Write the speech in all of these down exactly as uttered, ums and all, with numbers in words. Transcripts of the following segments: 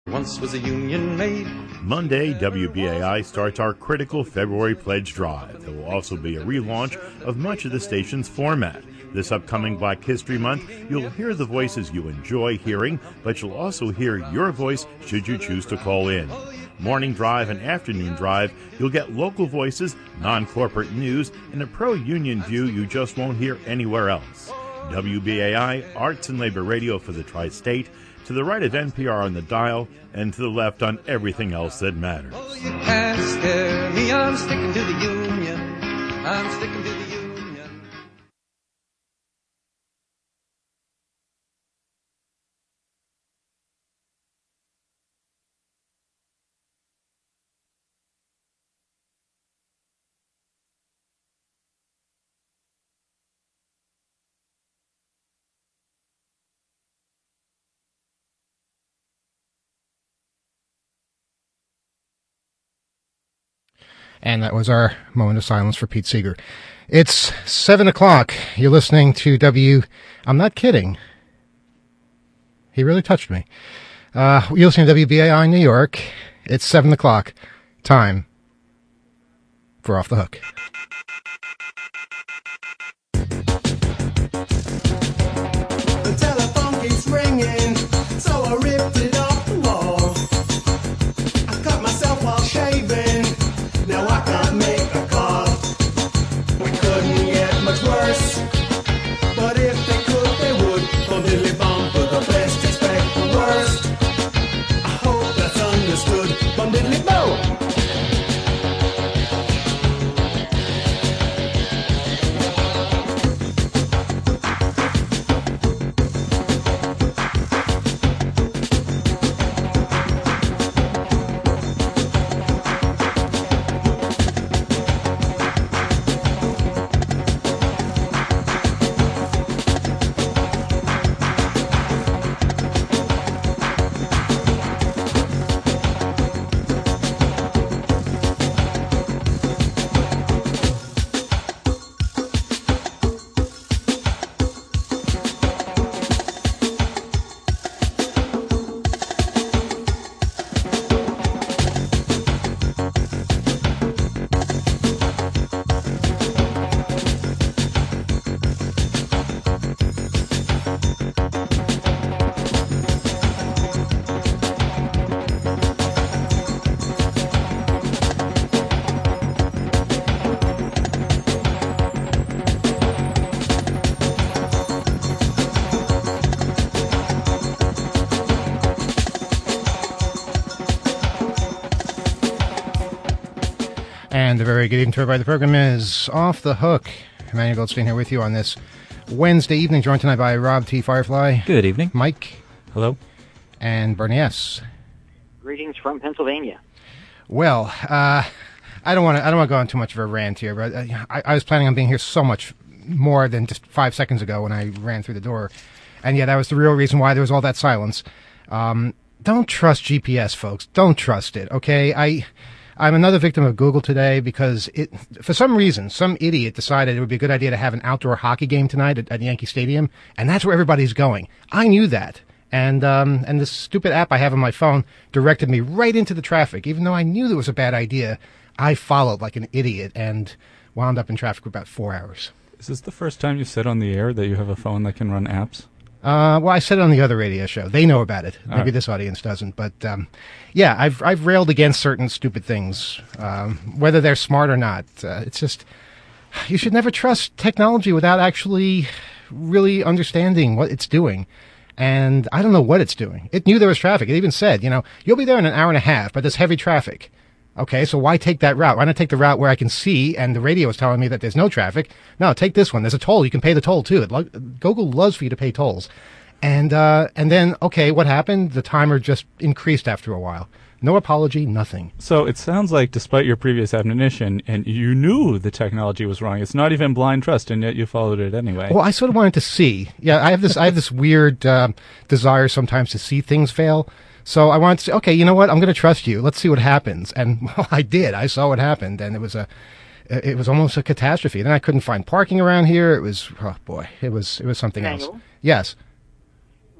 Once was a union made. Monday, W B A I starts our critical February pledge drive. There will also be a relaunch of much of the station's format. This upcoming Black History Month, you'll hear the voices you enjoy hearing, but you'll also hear your voice should you choose to call in. Morning drive and afternoon drive, you'll get local voices, non-corporate news, and a pro-union view you just won't hear anywhere else. W B A I, Arts and Labor Radio for the Tri-State, to the right of N P R on the dial, and to the left on everything else that matters. Oh, you can't scare me, I'm sticking to the union. I'm sticking to the union. And that was our moment of silence for Pete Seeger. It's seven o'clock. You're listening to W... I'm not kidding. He really touched me. Uh, you're listening to W B A I New York. It's seven o'clock. Time for Off the Hook. The telephone keeps ringing, so I ripped it off the wall. I cut myself while shaving. Now I can't make a call. We couldn't get much worse, but if they could, they would. Bum diddly bum, for the best expect the worst. I hope that's understood. Bum diddly bo. And a very good evening to everybody. The program is Off the Hook. Emmanuel Goldstein here with you on this Wednesday evening, joined tonight by Rob T. Firefly. Good evening. Mike. Hello. And Bernie S. Greetings from Pennsylvania. Well, uh, I don't want to. I don't want to go on too much of a rant here, but I, I was planning on being here so much more than just five seconds ago when I ran through the door, and yeah, that was the real reason why there was all that silence. Um, don't trust G P S, folks. Don't trust it. Okay, I. I'm another victim of Google today because it, for some reason, some idiot decided it would be a good idea to have an outdoor hockey game tonight at, at Yankee Stadium, and that's where everybody's going. I knew that. And, um, and this stupid app I have on my phone directed me right into the traffic. Even though I knew that was a bad idea, I followed like an idiot and wound up in traffic for about four hours. Is this the first time you said on the air that you have a phone that can run apps? Uh, well, I said it on the other radio show. They know about it. Maybe right. This audience doesn't. But, um, yeah, I've, I've railed against certain stupid things, um, whether they're smart or not. Uh, it's just, you should never trust technology without actually really understanding what it's doing. And I don't know what it's doing. It knew there was traffic. It even said, you know, you'll be there in an hour and a half, but there's heavy traffic. Okay, so why take that route? Why not take the route where I can see and the radio is telling me that there's no traffic? No, take this one. There's a toll. You can pay the toll, too. It lo- Google loves for you to pay tolls. And uh, and then, okay, what happened? The timer just increased after a while. No apology, nothing. So it sounds like despite your previous admonition, and you knew the technology was wrong, it's not even blind trust, and yet you followed it anyway. Well, I sort of wanted to see. Yeah, I have this I have this weird uh, desire sometimes to see things fail. So I wanted to say, okay, you know what? I'm going to trust you. Let's see what happens. And well, I did. I saw what happened, and it was a, it was almost a catastrophe. Then I couldn't find parking around here. It was, oh boy, it was, it was something Daniel? else. Yes.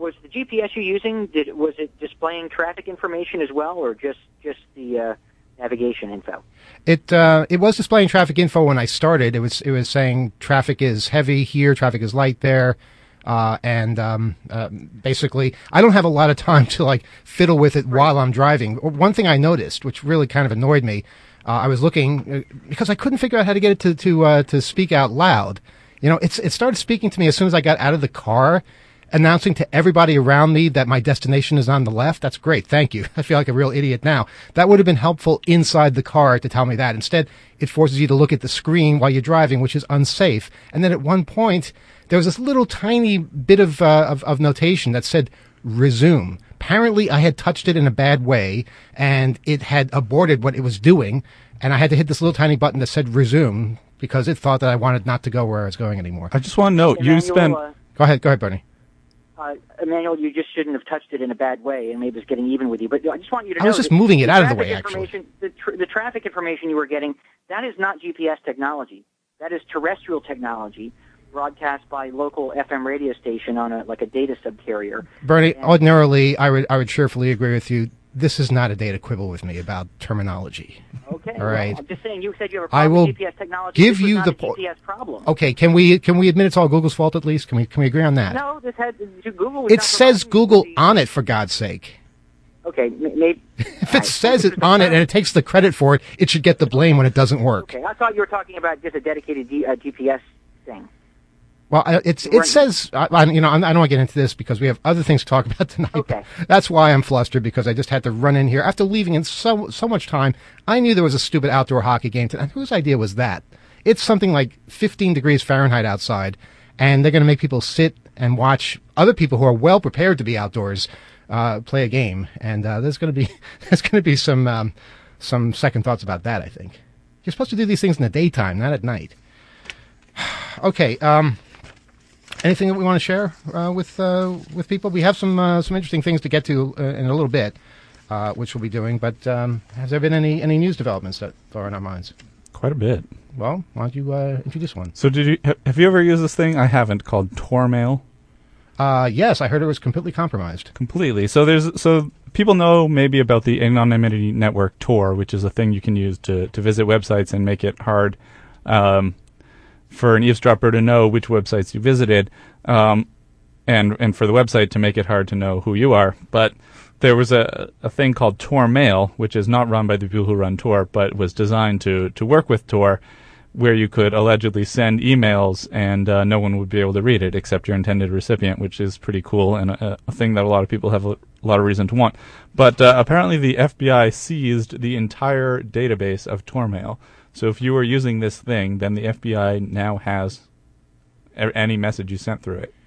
was the G P S you're using, did, was it displaying traffic information as well, or just, just the uh, navigation info? It uh, it was displaying traffic info when I started. It was it was saying traffic is heavy here, traffic is light there, uh, and um, uh, basically I don't have a lot of time to like fiddle with it while I'm driving. One thing I noticed, which really kind of annoyed me, uh, I was looking uh, because I couldn't figure out how to get it to to uh, to speak out loud. You know, it's it started speaking to me as soon as I got out of the car, announcing to everybody around me that my destination is on the left. That's great. Thank you. I feel like a real idiot now. That would have been helpful inside the car to tell me that. Instead, it forces you to look at the screen while you're driving, which is unsafe. And then at one point, there was this little tiny bit of, uh, of, of notation that said resume. Apparently, I had touched it in a bad way, and it had aborted what it was doing, and I had to hit this little tiny button that said resume because it thought that I wanted not to go where I was going anymore. I just want to note, you Emmanuel, spent... Uh, Go ahead. Go ahead, Bernie. Uh, Emmanuel, you just shouldn't have touched it in a bad way, and maybe it's getting even with you. But I just want you to I know was just that moving it the out of the traffic way, actually. information- The, tr- the traffic information you were getting, that is not G P S technology. That is terrestrial technology broadcast by local F M radio station on a like a data subcarrier. Bernie, And- ordinarily, I would I would cheerfully agree with you. This is not a data quibble with me about terminology. Okay, All right. well, I'm just saying you said you have a I problem will with G P S technology. give This was you not the a po- G P S problem. Okay, can we can we admit it's all Google's fault at least? Can we can we agree on that? No, this had Google. Was It not says providing Google the- on it, for God's sake. Okay, m- maybe. If it says it on it and it takes the credit for it, it should get the blame when it doesn't work. Okay, I thought you were talking about just a dedicated D, uh, G P S thing. Well, I- it's You it weren't- says I, I- you know I don't want to get into this because we have other things to talk about tonight. Okay. That's why I'm flustered, because I just had to run in here after leaving in so so much time. I knew there was a stupid outdoor hockey game tonight. Whose idea was that? It's something like fifteen degrees Fahrenheit outside, and they're going to make people sit and watch other people who are well prepared to be outdoors uh, play a game. And uh, there's going to be there's going to be some um, some second thoughts about that. I think you're supposed to do these things in the daytime, not at night. Okay. Um, Anything that we want to share uh, with uh, with people? We have some uh, some interesting things to get to uh, in a little bit, uh, which we'll be doing. But um, has there been any, any news developments that are in our minds? Quite a bit. Well, why don't you uh, introduce one? So did you ha- have you ever used this thing? I haven't, called Tormail. Uh, yes, I heard it was completely compromised. Completely. So there's so people know maybe about the anonymity network Tor, which is a thing you can use to, to visit websites and make it hard um, for an eavesdropper to know which websites you visited, um, and and for the website to make it hard to know who you are. But there was a, a thing called Tormail, which is not run by the people who run Tor, but was designed to, to work with Tor, where you could allegedly send emails and uh, no one would be able to read it except your intended recipient, which is pretty cool and a, a thing that a lot of people have a lot of reason to want. But uh, apparently the F B I seized the entire database of Tormail. So if you were using this thing, then the F B I now has a- any message you sent through it.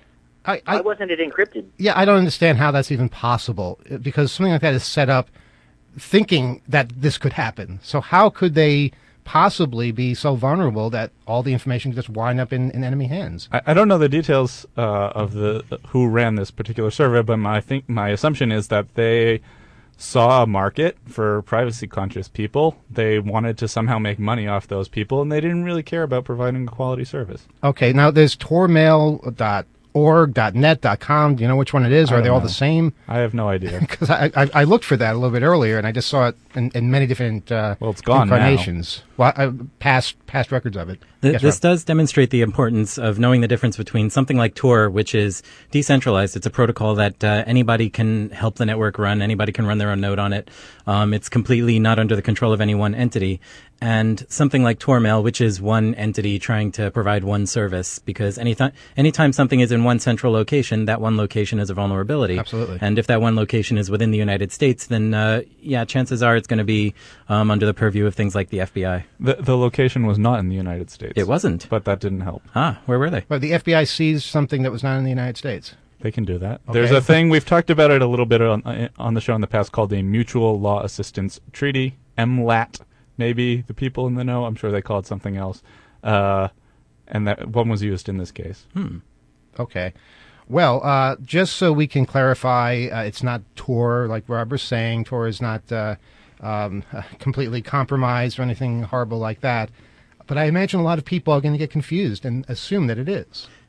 I, Why I wasn't it encrypted? yeah, I don't understand how that's even possible, uh, because something like that is set up thinking that this could happen. So how could they possibly be so vulnerable that all the information could just wind up in, in enemy hands? I, I don't know the details uh, of the uh, who ran this particular survey, but my think my assumption is that they saw a market for privacy-conscious people. They wanted to somehow make money off those people, and they didn't really care about providing a quality service. Okay, now there's tormail dot org, .net, .com. Do you know which one it is? I Or are don't they all know. the same? I have no idea. Because I, I I looked for that a little bit earlier, and I just saw it in, in many different uh, Well, it's gone now. incarnations. Well, I, past past records of it. Th- Yes, this Rob. does demonstrate the importance of knowing the difference between something like Tor, which is decentralized. It's a protocol that uh, anybody can help the network run. Anybody can run their own node on it. Um, it's completely not under the control of any one entity. And something like Tormail, which is one entity trying to provide one service, because anytime anytime something is in one central location, that one location is a vulnerability. Absolutely. And if that one location is within the United States, then uh, yeah, chances are it's going to be um, under the purview of things like the F B I. The, the location was not in the United States. It wasn't. But that didn't help. Ah, where were they? Well, the F B I seized something that was not in the United States. They can do that. Okay. There's a thing, we've talked about it a little bit on, uh, on the show in the past, called the Mutual Law Assistance Treaty, M LAT. Maybe the people in the know, I'm sure they call it something else. Uh, and that one was used in this case. Hmm. Okay. Well, uh, just so we can clarify, uh, it's not Tor, like Rob was saying. Tor is not uh, um, completely compromised or anything horrible like that. But I imagine a lot of people are going to get confused and assume that it is.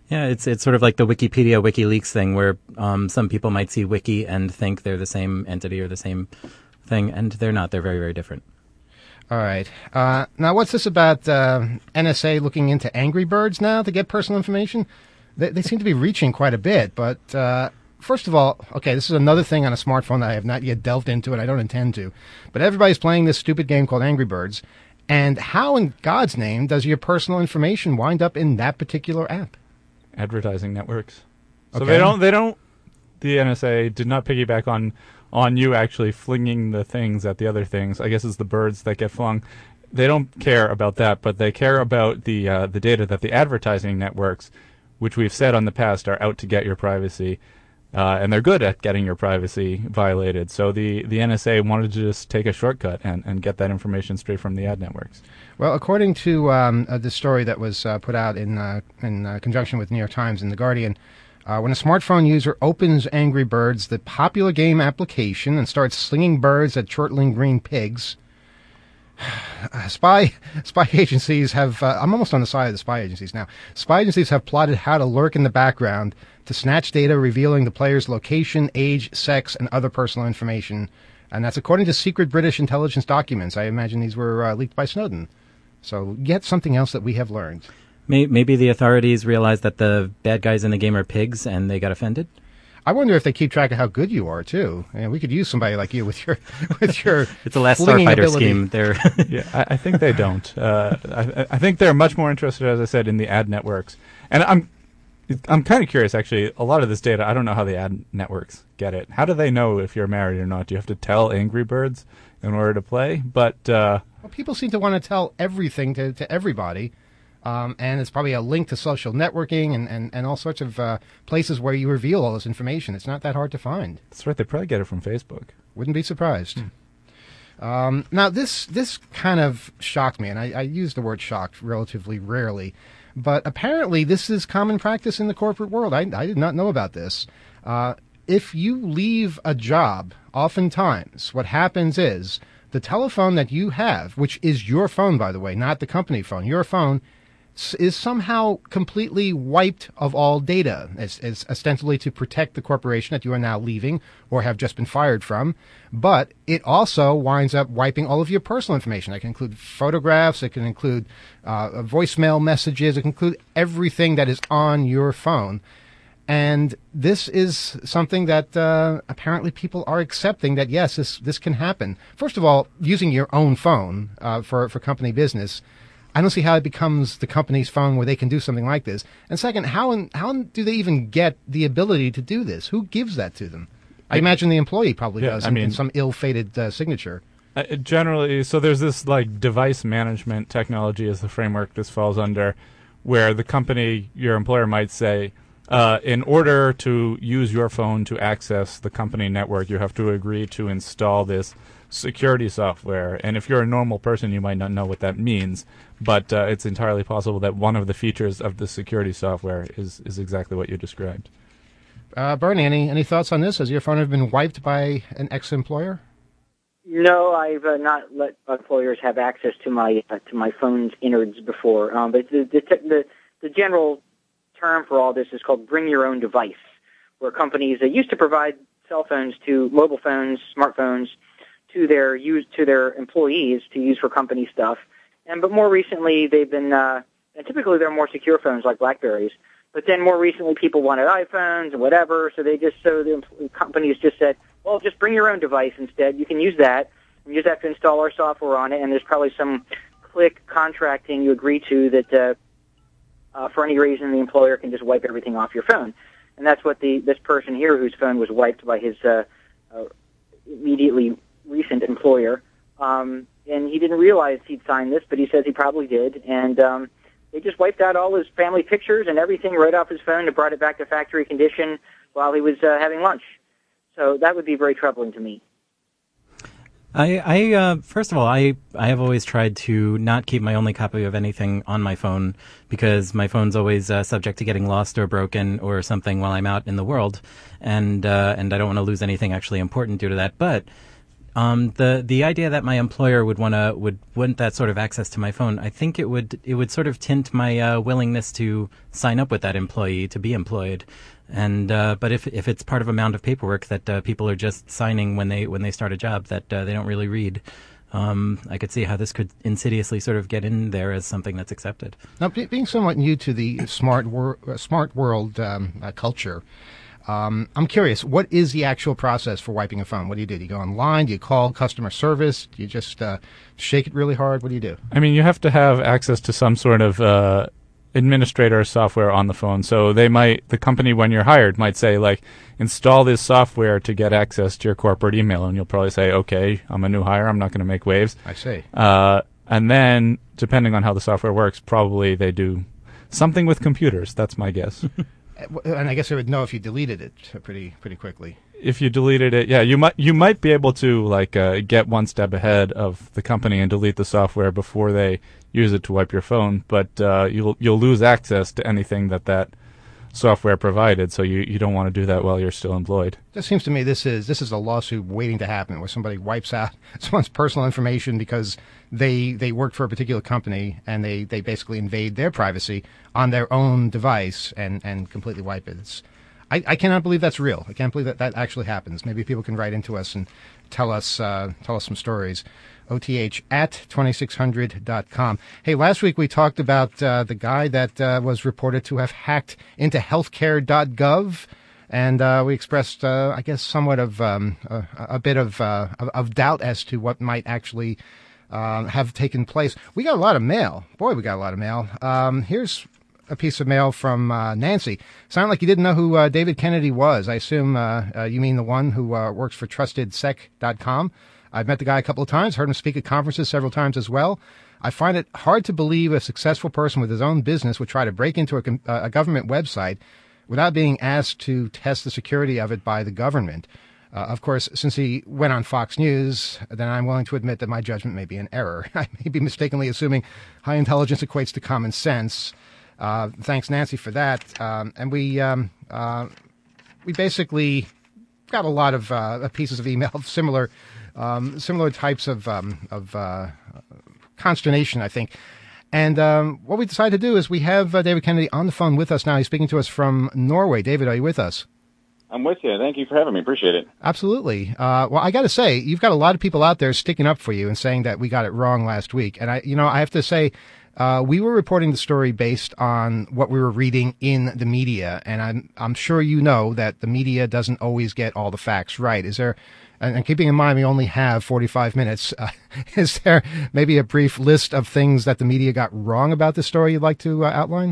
Yeah, it's it's sort of like the Wikipedia WikiLeaks thing, where um, some people might see Wiki and think they're the same entity or the same thing, and they're not. They're very, very different. All right. Uh, now, what's this about uh, N S A looking into Angry Birds now to get personal information? They, they seem to be reaching quite a bit, but uh, first of all, okay, this is another thing on a smartphone that I have not yet delved into, and I don't intend to. But everybody's playing this stupid game called Angry Birds, and how in God's name does your personal information wind up in that particular app? Advertising networks. So Okay. they don't. They don't. The N S A did not piggyback on on you actually flinging the things at the other things. I guess it's the birds that get flung. They don't care about that, but they care about the uh, the data that the advertising networks, which we've said on the past, are out to get your privacy, uh, and they're good at getting your privacy violated. So the, the N S A wanted to just take a shortcut and, and get that information straight from the ad networks. Well, according to um, uh, the story that was uh, put out in uh, in uh, conjunction with New York Times and The Guardian, uh, when a smartphone user opens Angry Birds, the popular game application, and starts slinging birds at chortling green pigs, uh, spy spy agencies have, uh, I'm almost on the side of the spy agencies now, spy agencies have plotted how to lurk in the background to snatch data revealing the player's location, age, sex, and other personal information. And that's according to secret British intelligence documents. I imagine these were uh, leaked by Snowden. So yet something else that we have learned. Maybe the authorities realized that the bad guys in the game are pigs and they got offended. I wonder if they keep track of how good you are too. And we could use somebody like you with your with your. It's a last flinging Starfighter ability. scheme. They're Yeah, I, I think they don't. Uh, I, I think they're much more interested, as I said, in the ad networks. And I'm I'm kind of curious, actually. A lot of this data, I don't know how the ad networks get it. How do they know if you're married or not? Do you have to tell Angry Birds in order to play? But uh, Well, people seem to want to tell everything to, to everybody. Um, and it's probably a link to social networking and, and, and all sorts of uh, places where you reveal all this information. It's not that hard to find. that's right, they probably get it from Facebook. Wouldn't be surprised. Um, now, this this kind of shocked me, and I, I use the word shocked relatively rarely, but apparently this is common practice in the corporate world. I, I did not know about this. Uh, if you leave a job, oftentimes what happens is the telephone that you have, which is your phone, by the way, not the company phone, your phone, is somehow completely wiped of all data. It's, it's ostensibly to protect the corporation that you are now leaving or have just been fired from, but it also winds up wiping all of your personal information. It can include photographs, it can include uh, voicemail messages, it can include everything that is on your phone. And this is something that uh, apparently people are accepting that, yes, this, this can happen. First of all, using your own phone uh, for, for company business, I don't see how it becomes the company's phone where they can do something like this. And second, how in, how do they even get the ability to do this? Who gives that to them? I, I imagine the employee probably yeah, does I in, mean, in some ill-fated uh, signature. Uh, generally, so there's this like device management technology as the framework this falls under, where the company, your employer might say, uh, in order to use your phone to access the company network, you have to agree to install this security software. And if you're a normal person, you might not know what that means, but uh, it's entirely possible that one of the features of the security software is, is exactly what you described. Uh, Bernie, any, any thoughts on this? Has your phone ever been wiped by an ex-employer? No, I've uh, not let employers have access to my uh, to my phone's innards before. Um, but the the, te- the the general term for all this is called bring your own device, where companies that used to provide cell phones to mobile phones, smartphones, to their use to their employees to use for company stuff. And but more recently they've been uh, and typically they're more secure phones like BlackBerries. But then more recently people wanted iPhones and whatever, so they just so the companies just said, well, just bring your own device instead. You can use that. You just have to install our software on it, and there's probably some click contracting you agree to that uh, uh, for any reason the employer can just wipe everything off your phone. And that's what the this person here whose phone was wiped by his uh, uh, immediately recent employer. Um, and he didn't realize he'd signed this, but he says he probably did. And um, they just wiped out all his family pictures and everything right off his phone and brought it back to factory condition while he was uh, having lunch. So that would be very troubling to me. I, I uh, first of all, I, I have always tried to not keep my only copy of anything on my phone because my phone's always uh, subject to getting lost or broken or something while I'm out in the world, and uh, and I don't want to lose anything actually important due to that. But Um, the the idea that my employer would want to would want that sort of access to my phone, I think it would it would sort of tint my uh, willingness to sign up with that employee to be employed. And uh, but if if it's part of a mound of paperwork that uh, people are just signing when they when they start a job that uh, they don't really read, um, I could see how this could insidiously sort of get in there as something that's accepted. Now, be- being somewhat new to the smart wor- uh, smart world um, uh, culture, um, I'm curious. What is the actual process for wiping a phone? What do you do? Do you go online? Do you call customer service? Do you just uh, shake it really hard? What do you do? I mean, you have to have access to some sort of uh, administrator software on the phone. So they might, the company when you're hired might say, like, install this software to get access to your corporate email. And you'll probably say, okay, I'm a new hire. I'm not going to make waves. I see. Uh, and then, depending on how the software works, probably they do something with computers. That's my guess. And I guess I would know if you deleted it pretty pretty quickly. If you deleted it, yeah, you might you might be able to like uh, get one step ahead of the company and delete the software before they use it to wipe your phone. But uh, you'll you'll lose access to anything that that software provided. So you, you don't want to do that while you're still employed. It seems to me this is this is a lawsuit waiting to happen, where somebody wipes out someone's personal information because they they worked for a particular company and they, they basically invade their privacy on their own device and, and completely wipe it. It's, I, I cannot believe that's real. I can't believe that that actually happens. Maybe people can write into us and tell us uh, tell us some stories. O T H at twenty-six hundred dot com. Hey, last week we talked about uh, the guy that uh, was reported to have hacked into healthcare dot gov, and uh, we expressed, uh, I guess, somewhat of um, a, a bit of, uh, of of doubt as to what might actually uh, have taken place. We got a lot of mail. Boy, we got a lot of mail. Um, here's a piece of mail from uh, Nancy. Sounded like you didn't know who uh, David Kennedy was. I assume uh, uh, you mean the one who uh, works for trusted sec dot com. I've met the guy a couple of times, heard him speak at conferences several times as well. I find it hard to believe a successful person with his own business would try to break into a, a government website without being asked to test the security of it by the government. Uh, of course, since he went on Fox News, then I'm willing to admit that my judgment may be an error. I may be mistakenly assuming high intelligence equates to common sense. Uh, thanks, Nancy, for that. Um, and we um, uh, we basically got a lot of uh, pieces of email similar Um, similar types of um, of uh, consternation, I think. And um, what we decided to do is we have uh, David Kennedy on the phone with us now. He's speaking to us from Norway. David, are you with us? I'm with you. Thank you for having me. Appreciate it. Absolutely. Uh, well, I got to say, you've got a lot of people out there sticking up for you and saying that we got it wrong last week. And I, you know, I have to say, uh, we were reporting the story based on what we were reading in the media, and I'm I'm sure you know that the media doesn't always get all the facts right. Is there? And keeping in mind we only have forty-five minutes, uh, is there maybe a brief list of things that the media got wrong about the story you'd like to uh, outline?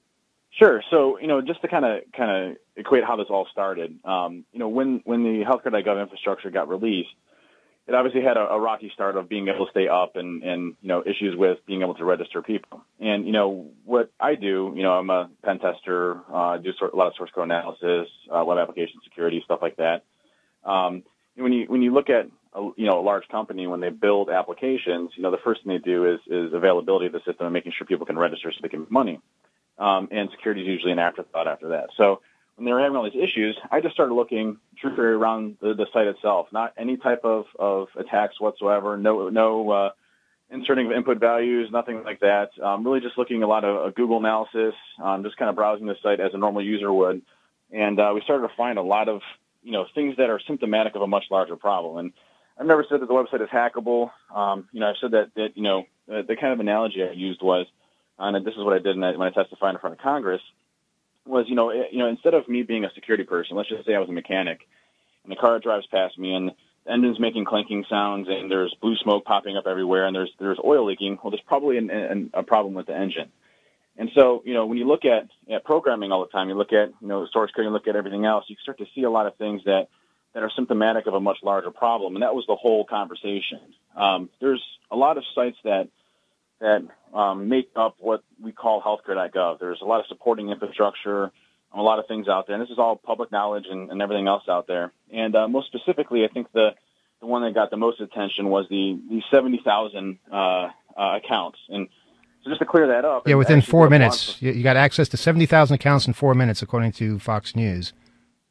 Sure. So, you know, just to kind of kind of equate how this all started, um, you know, when, when the healthcare dot gov infrastructure got released, it obviously had a, a rocky start of being able to stay up and, and, you know, issues with being able to register people. And, you know, what I do, you know, I'm a pen tester, uh, do sort, a lot of source code analysis, uh, web application security, stuff like that. Um, When you when you look at a, you know a large company, when they build applications, you know the first thing they do is is availability of the system and making sure people can register so they can make money. Um, and security is usually an afterthought after that. So when they were having all these issues, I just started looking truthfully around the, the site itself, not any type of, of attacks whatsoever, no no uh, inserting of input values, nothing like that. Um, really just looking a lot of uh, Google analysis, um, just kind of browsing the site as a normal user would, and uh, we started to find a lot of you know, things that are symptomatic of a much larger problem. And I've never said that the website is hackable. Um, you know, I've said that, that you know, uh, the kind of analogy I used was, and this is what I did when I, when I testified in front of Congress, was, you know, it, you know, instead of me being a security person, let's just say I was a mechanic, and the car drives past me, and the engine's making clanking sounds, and there's blue smoke popping up everywhere, and there's there's oil leaking. Well, there's probably an, an, a problem with the engine. And so, you know, when you look at, at programming all the time, you look at, you know, source code, you look at everything else, you start to see a lot of things that, that are symptomatic of a much larger problem. And that was the whole conversation. Um, there's a lot of sites that, that um, make up what we call healthcare dot gov. There's a lot of supporting infrastructure, a lot of things out there. And this is all public knowledge and, and everything else out there. And uh, most specifically, I think the, the one that got the most attention was the, the seventy thousand uh, uh, accounts. And so just to clear that up. Yeah, within four minutes. You, you got access to seventy thousand accounts in four minutes, according to Fox News.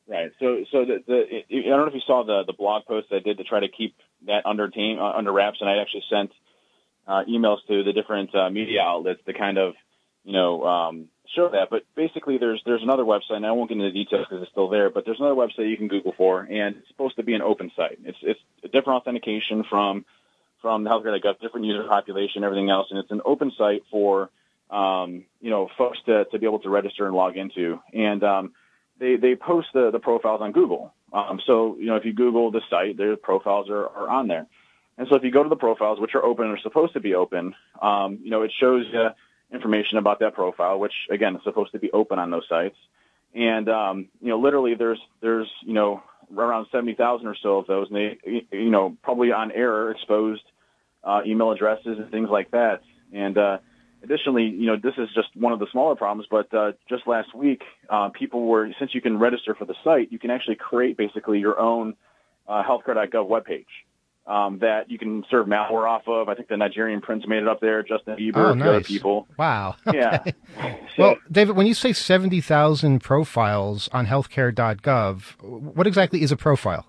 Right. So, so the, the it, I don't know if you saw the the blog post I did to try to keep that under team uh, under wraps, and I actually sent uh, emails to the different uh, media outlets to kind of, you know, um, show that. But basically, there's there's another website, and I won't get into the details because it's still there. But there's another website you can Google for, and it's supposed to be an open site. It's it's a different authentication from from the healthcare dot gov, different user population, everything else, and it's an open site for um, you know folks to to be able to register and log into. And um, They they post the, the profiles on Google. Um, so, you know, if you Google the site, their profiles are, are on there. And so if you go to the profiles, which are open and are supposed to be open, um, you know, it shows you information about that profile, which, again, is supposed to be open on those sites. And, um, you know, literally there's, there's you know, around seventy thousand or so of those, and they, you know, probably on error exposed uh, email addresses and things like that. And, uh, additionally, you know, this is just one of the smaller problems, but uh, just last week, uh, people were, since you can register for the site, you can actually create basically your own uh, healthcare dot gov webpage um, that you can serve malware off of. I think the Nigerian prince made it up there, Justin Bieber, Oh, a few other nice. people. Wow. Yeah. Well, David, when you say seventy thousand profiles on healthcare dot gov, what exactly is a profile?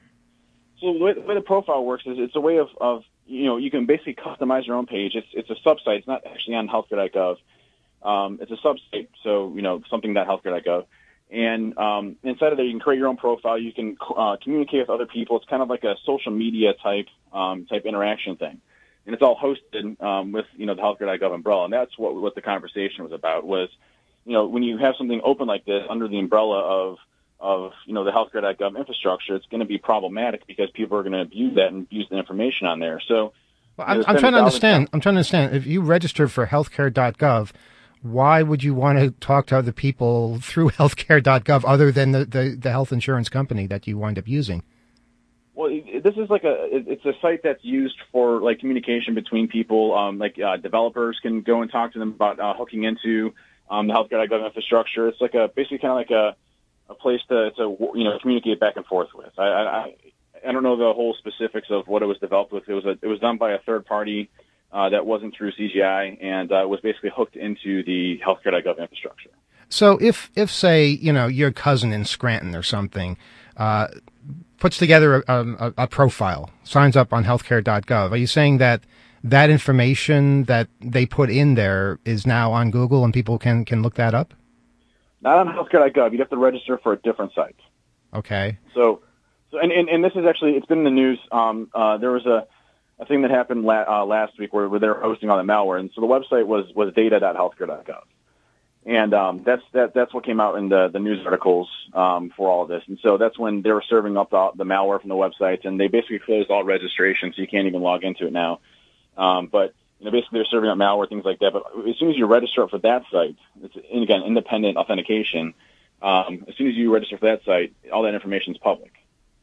So the way, the way the profile works is it's a way of, of, you know, you can basically customize your own page. It's it's a sub-site. It's not actually on healthcare dot gov. Um, it's a sub-site, so, you know, something dot healthcare dot gov. And um, inside of there, you can create your own profile. You can uh, communicate with other people. It's kind of like a social media type um, type interaction thing. And it's all hosted um, with, you know, the healthcare dot gov umbrella. And that's what what the conversation was about was, you know, when you have something open like this under the umbrella of, of you know, the healthcare dot gov infrastructure, it's going to be problematic because people are going to abuse that and abuse the information on there. So, Well, you know, I'm, I'm trying to understand. seventy thousand I'm trying to understand. If you register for healthcare dot gov, why would you want to talk to other people through healthcare dot gov other than the, the, the health insurance company that you wind up using? Well, it, this is like a, it, it's a site that's used for like communication between people. Um, like uh, developers can go and talk to them about uh, hooking into um, the healthcare dot gov infrastructure. It's like a basically kind of like a, a place to, to you know communicate back and forth with. I, I I don't know the whole specifics of what it was developed with. It was a, it was done by a third party uh, that wasn't through C G I and uh, was basically hooked into the healthcare dot gov infrastructure. So if, if say, you know, your cousin in Scranton or something uh, puts together a, a, a profile, signs up on healthcare dot gov, are you saying that that information that they put in there is now on Google and people can, can look that up? Not on healthcare dot gov. You'd have to register for a different site. Okay. So, so and, and, and this is actually, it's been in the news. Um, uh, there was a, a thing that happened la- uh, last week where, where they were hosting all the malware. And so the website was, was data dot healthcare dot gov. And um, that's that, that's what came out in the, the news articles um, for all of this. And so that's when they were serving up the, the malware from the websites, and they basically closed all registration, so you can't even log into it now. Um, but you know, basically they're serving up malware, things like that. But as soon as you register for that site, it's again independent authentication. Um, as soon as you register for that site, all that information is public.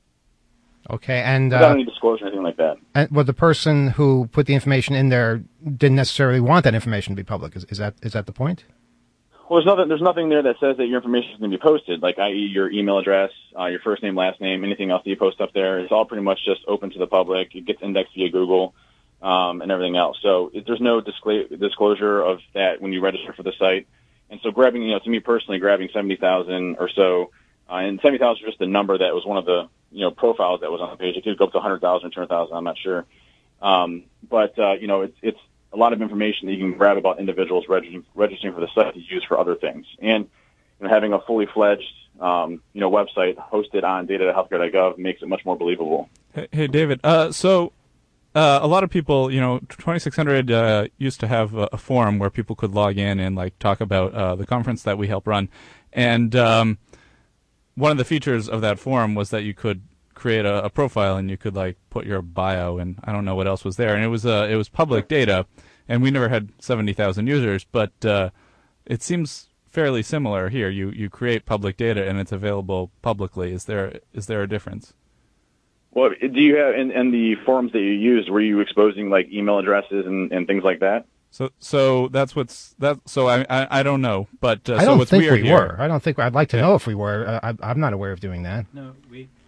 Okay, and without uh, any disclosure or anything like that. and well, the person who put the information in there didn't necessarily want that information to be public. Is, is that is that the point? Well, there's nothing. There's nothing there that says that your information is going to be posted, like that is, your email address, uh, your first name, last name, anything else that you post up there. It's all pretty much just open to the public. It gets indexed via Google um, and everything else. So it, there's no discla- disclosure of that when you register for the site. And so grabbing, you know, to me personally, grabbing seventy thousand or so, uh, and seventy thousand is just the number that was one of the, you know, profiles that was on the page. It could go up to one hundred thousand or two hundred thousand. I'm not sure. Um, but, uh, you know, it's, it's a lot of information that you can grab about individuals registering, registering for the site to use for other things. And, you know, having a fully fledged, um, you know, website hosted on data dot healthcare dot gov makes it much more believable. Hey, hey David. Uh, so uh, a lot of people, you know, twenty-six hundred uh, used to have a, a forum where people could log in and like talk about uh, the conference that we help run. And um, one of the features of that forum was that you could create a, a profile and you could like put your bio and I don't know what else was there. And it was uh, it was public data, and we never had seventy thousand users, but uh, it seems fairly similar here. You you create public data and it's available publicly. Is there is there a difference? Well, do you have in, in the forums that you used, were you exposing like email addresses and, and things like that? So so that's what's that. So I I, I don't know, but uh, I so don't what's think weird we here, were. I don't think. I'd like to Yeah. know if we were. Uh, I, I'm not aware of doing that. No, we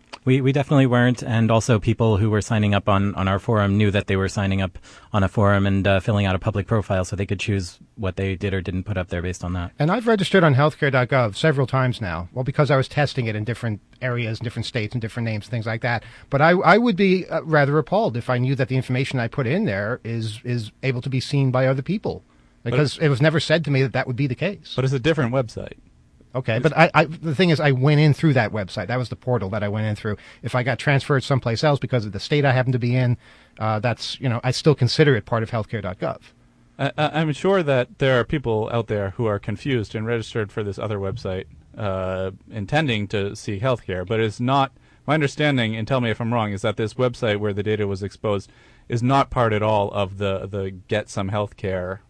We we definitely weren't, and also people who were signing up on, on our forum knew that they were signing up on a forum and uh, filling out a public profile, so they could choose what they did or didn't put up there based on that. And I've registered on healthcare dot gov several times now. Well, because I was testing it in different areas, in different states, and different names, things like that. But I I would be uh, rather appalled if I knew that the information I put in there is is able to be seen by other people, because it was never said to me that that would be the case. But it's a different website. Okay, but I, I, the thing is, I went in through that website. That was the portal that I went in through. If I got transferred someplace else because of the state I happen to be in, uh, that's, you know, I still consider it part of healthcare dot gov. I, I'm sure that there are people out there who are confused and registered for this other website uh, intending to see healthcare, but it's not, my understanding, and tell me if I'm wrong, is that this website where the data was exposed is not part at all of the, the Get Some Healthcare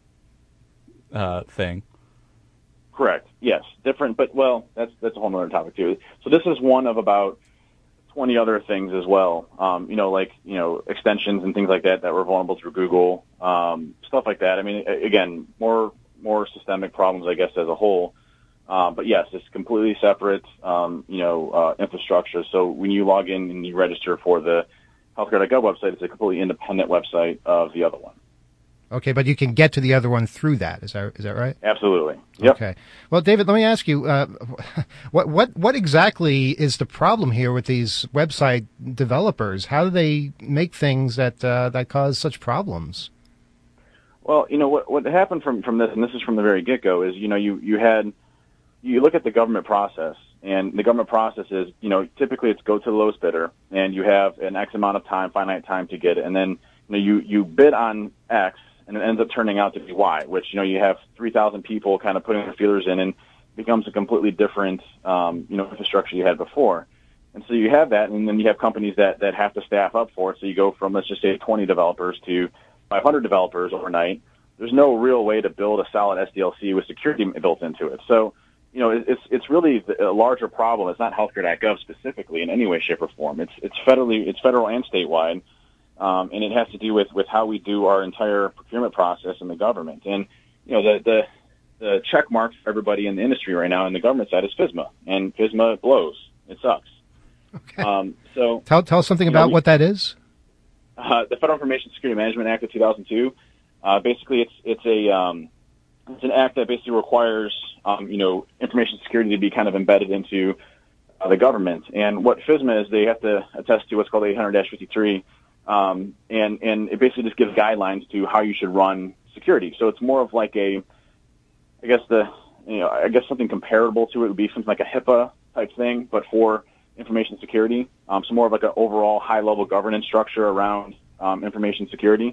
uh, thing. Correct. Yes. Different, but well, that's that's a whole other topic too. So this is one of about twenty other things as well. Um, you know, like you know, extensions and things like that that were vulnerable through Google, um, stuff like that. I mean, again, more more systemic problems, I guess, as a whole. Um, but yes, it's completely separate. Um, you know, uh, infrastructure. So when you log in and you register for the healthcare dot gov website, it's a completely independent website of the other one. Okay, but you can get to the other one through that. Is that is that right? Absolutely. Yep. Okay. Well, David, let me ask you, uh, what what what exactly is the problem here with these website developers? How do they make things that uh, that cause such problems? Well, you know what what happened from from this, and this is from the very get go, is you know you you had you look at the government process, and the government process is you know typically it's go to the lowest bidder, and you have an X amount of time, finite time to get it, and then you know you you bid on X. And it ends up turning out to be Y, which, you know, you have three thousand people kind of putting their feelers in and becomes a completely different, um, you know, infrastructure you had before. And so you have that, and then you have companies that, that have to staff up for it. So you go from, let's just say, twenty developers to five hundred developers overnight. There's no real way to build a solid S D L C with security built into it. So, you know, it's it's really a larger problem. It's not healthcare dot gov specifically in any way, shape, or form. It's it's federally, it's federal and statewide. Um, and it has to do with, with how we do our entire procurement process in the government. And, you know, the, the, the check mark for everybody in the industry right now on the government side is FISMA. And FISMA blows. It sucks. Okay. Um, so Tell, tell us something about know, what that is. Uh, the Federal Information Security Management Act of two thousand two. Uh, basically, it's, it's a, um, it's an act that basically requires, um, you know, information security to be kind of embedded into uh, the government. And what FISMA is, they have to attest to what's called eight hundred dash fifty-three. Um, and, and it basically just gives guidelines to how you should run security. So it's more of like a, I guess the, you know, I guess something comparable to it would be something like a HIPAA type thing, but for information security. Um, so more of like an overall high level governance structure around, um, information security.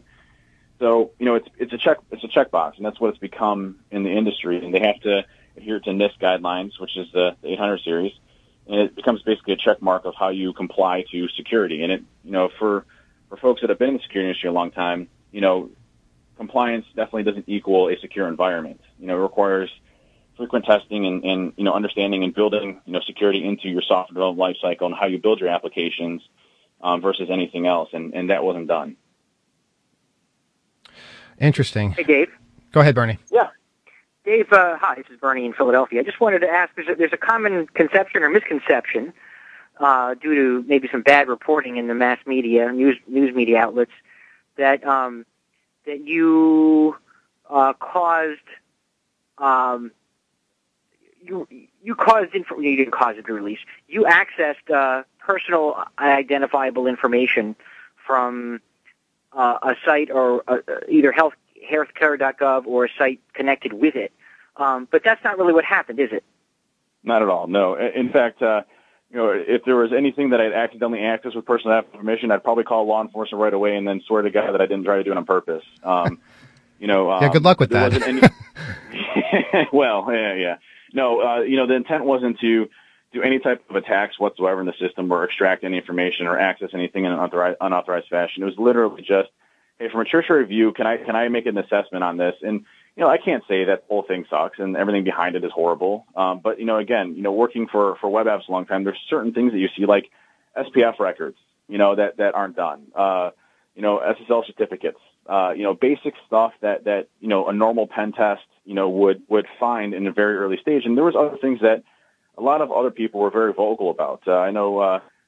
So, you know, it's, it's a check, it's a checkbox, and that's what it's become in the industry. And they have to adhere to NIST guidelines, which is the, the eight hundred series. And it becomes basically a check mark of how you comply to security. And it, you know, for, For folks that have been in the security industry a long time, you know, compliance definitely doesn't equal a secure environment. You know, it requires frequent testing and, and you know, understanding and building, you know, security into your software development life cycle and how you build your applications um, versus anything else. And, and that wasn't done. Interesting. Hey, Dave. Go ahead, Bernie. Yeah. Dave, uh, hi, this is Bernie in Philadelphia. I just wanted to ask, there's a, there's a common conception or misconception Uh, due to maybe some bad reporting in the mass media, news news media outlets, that um, that you uh, caused um, you you caused inf- you didn't cause it to release. You accessed uh, personal identifiable information from uh, a site or uh, either health healthcare dot gov or a site connected with it. Um, but that's not really what happened, is it? Not at all. No. In fact. Uh, You know, if there was anything that I'd accidentally accessed with personal information, I'd probably call law enforcement right away and then swear to God that I didn't try to do it on purpose. Um, you know, um, yeah, good luck with that. Any... well, yeah, yeah. No, uh, you know, the intent wasn't to do any type of attacks whatsoever in the system or extract any information or access anything in an unauthorized, unauthorized fashion. It was literally just, hey, from a tertiary review, can I can I make an assessment on this? And you know, I can't say that the whole thing sucks and everything behind it is horrible. Um, but, you know, again, you know, working for, for web apps a long time, there's certain things that you see like S P F records, you know, that, that aren't done. Uh, you know, S S L certificates, uh, you know, basic stuff that, that, you know, a normal pen test, you know, would, would find in a very early stage. And there was other things that a lot of other people were very vocal about. Uh, I know, uh,